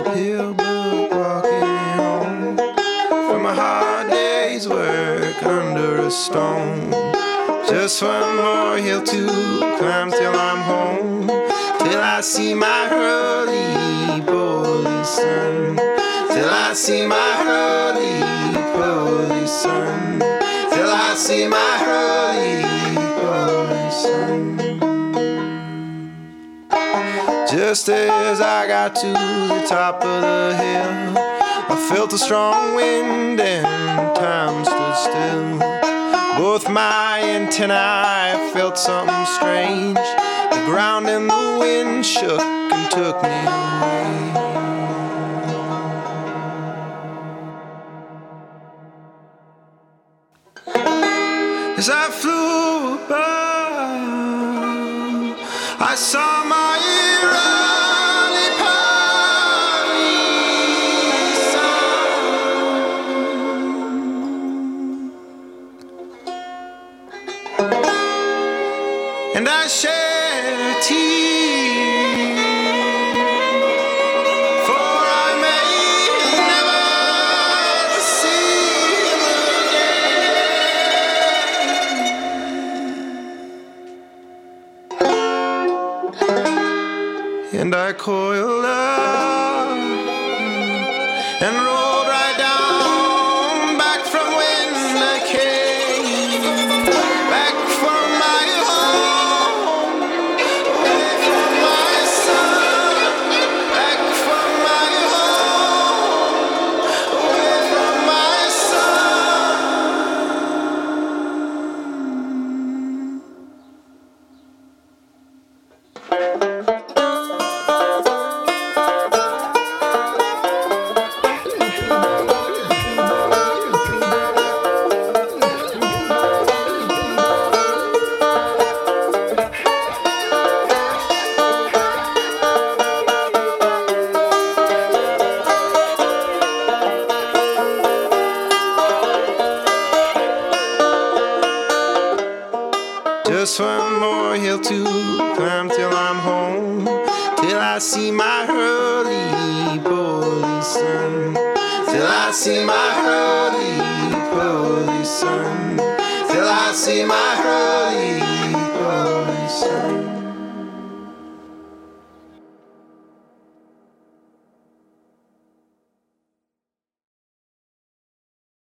hill, but walking home from a hard day's work under a stone. Just one more hill to climb till I'm home, till I see my roly-poly son, till I see my roly-poly son, till I see my roly-poly son. Just as I got to the top of the hill, I felt a strong wind and time stood still. Both my antennae felt something strange. The ground and the wind shook and took me away. As I flew above, I saw my and I shed a tear, for I may never see him again. And I coiled up and rolled right down, back from whence I came, back from my home, away from my son, back from my home, away from my Just one more hill to climb till I'm home, till I see my roly-poly son, till I see my roly-poly son, till I see my roly-poly son.